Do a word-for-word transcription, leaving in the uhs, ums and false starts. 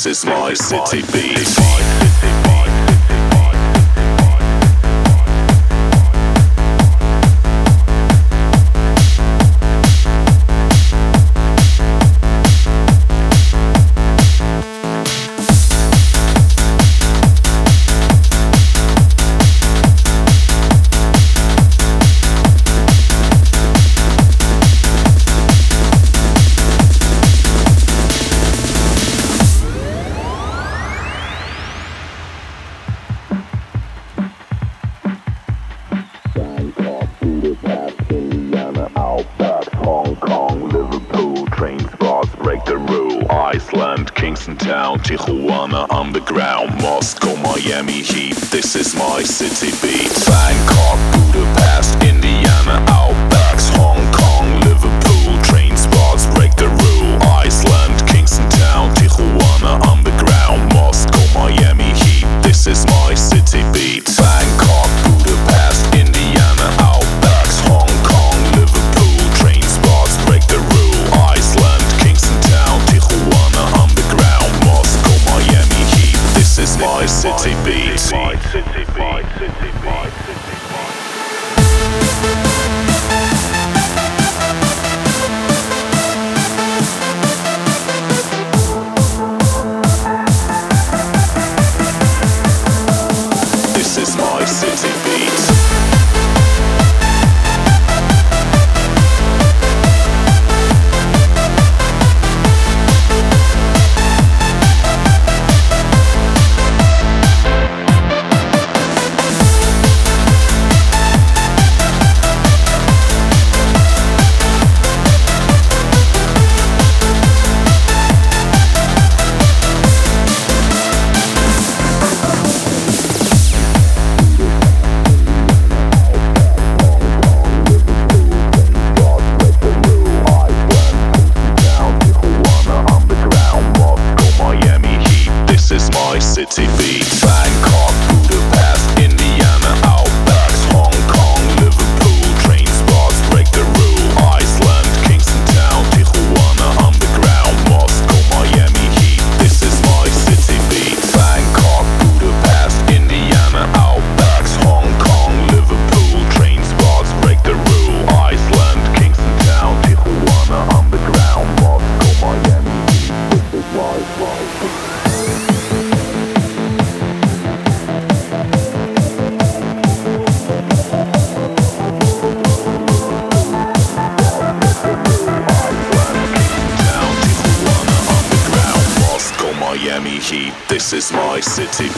This is my city beat. Iceland, Kingston Town, Tijuana Underground, Moscow, Miami Heat. This is my city beat. Bangkok, Budapest, Indiana, Outbacks, Hong Kong, Liverpool, train spots break the rule. Iceland, Kingston Town, Tijuana Underground, Moscow, Miami Heat. This is my city beat. Bangkok, Budapest, Indiana, Outbacks, Hong Kong, Liverpool, train spots break the rule. Iceland, Kingston Town, Tijuana Underground, Moscow, Miami Heat. This is my city beat. My city beat. My city beat. My city beat. This is my city beat. City beat. Bangkok, Budapest, Indiana, Outbacks, Hong Kong, Liverpool, train spots break the rule. Iceland, Kingston Town, Tijuana Underground, Moscow, Miami Heat. This is my city beat. Bangkok, Budapest, Indiana, Outbacks, Hong Kong, Liverpool, train spots break the rule. Iceland, Kingston Town, Tijuana Underground, Moscow, Miami Heat. This is my city. Miami Heat, this is my city